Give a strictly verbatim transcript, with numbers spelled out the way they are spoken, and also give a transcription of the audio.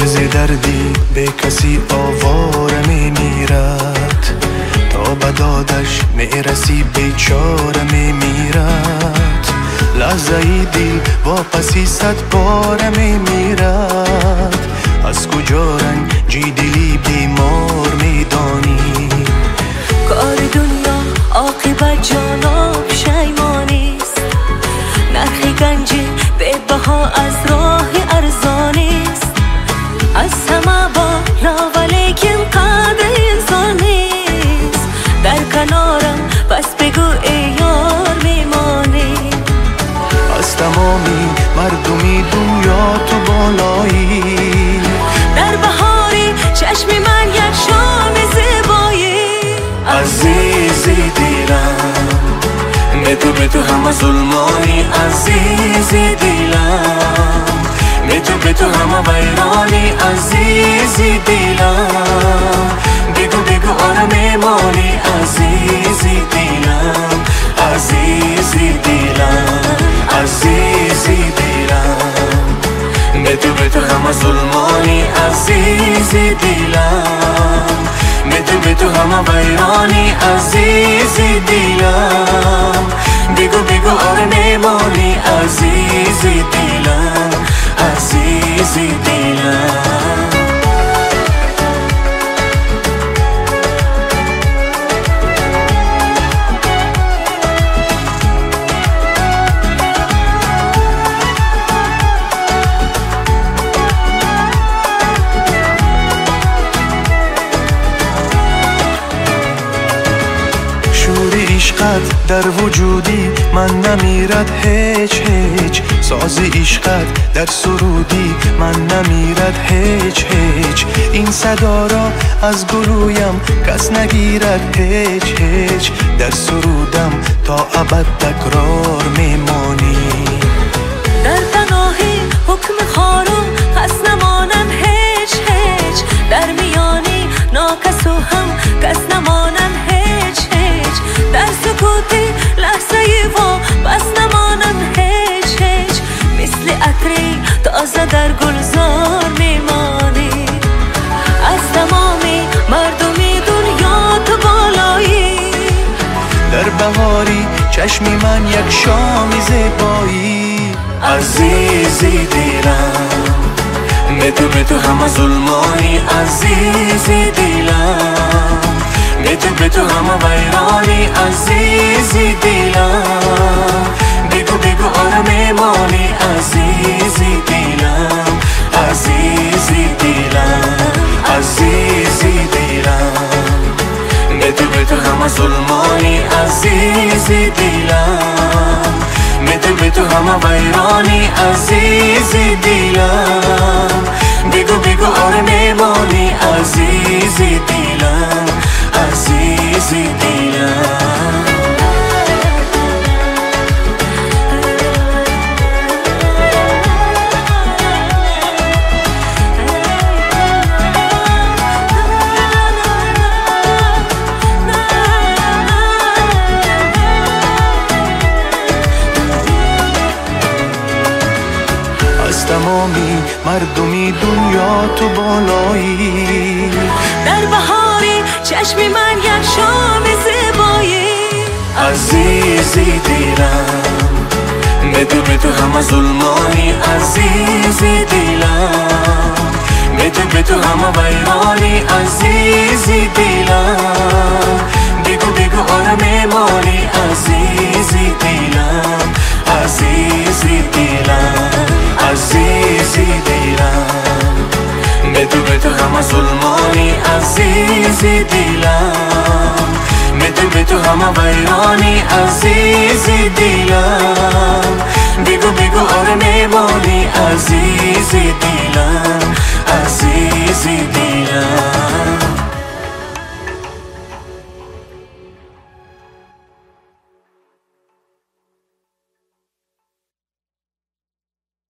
ز دردی به کسی آواره میمیرد، تا به دادش میرسی بیچاره میمیرد. لحظه ای دل واپسی صد باره میمیرد، از کجا رنجی دلی بیمار میدانی؟ کار دنیا عاقبت جانب پشیمانیست، نرخ گنج به بها از راه ارزانیست. از همه بالا ولیکن قدر انسان نیست، در کنارم پس بگو ای یار میمانی. از تمامی مردمی دنیا تو بالایی، در بهاری چشم من یک شام زیبایی. عزیزی دیلم به تو به تو همه ظلمانی، عزیزی دیلم به تو به تو همه ویرانی، عزیزی دیلم بگو بگو آره میمانی، عزیزی دیلم عزیزی دیلم عزیزی دیلم به تو به تو همه ظلمانی، عزیزی دیلم به تو به تو همه ویرانی، عزیزی دیلم بگو بگو آره میمانی، عزیزی دیلم عزیزی دیلم. عشقت در وجودی من نمیرد هیچ هیچ، ساز عشقت در سرودی من نمیرد هیچ هیچ. این صدا را از گلویم کس نگیرد هیچ هیچ، در سرودم تا ابد تکرار میمانی. در پناهی حکم خارم کس نمانم هیچ هیچ، در میانی ناکس و هم کس نمانم هیچ هیچ. در سکوتی لحظه ای و بس نمانم هیچ هیچ، مثل عطری تازه در گلزار میمانی. از تمامی مردمی دنیا تو بالایی، در بهاری چشمی من یک شام زیبایی. عزیزی دیلم به تو به تو همه ظلمانی، عزیزی دیلم به تو به تو همه ویرانی، عزیزی دیلم بگو بگو آره میمانی، عزیزی دیلم عزیزی دیلم عزیزی دیلم به تو به تو همه ظلمانی، عزیزی دیلم به تو به تو همه ویرانی، عزیزی دیلم بگو بگو آره میمانی، عزیزی دیلم عزیزی دیلم. از تمامی مردمی دنیا تو بالایی، در بهاری چشم من یک شام زیبایی. عزیزی دیلم به تو به تو همه ظلمانی، عزیزی دیلم به تو به تو همه ویرانی، عزیزی دیلم بگو بگو آره میمانی، عزیزی دیلم عزیزی دیلم عزیزی دیلم به تو به تو همه ظلمانی، عزیزی دیلم به تو به تو همه ویرانی، عزیزی دیلم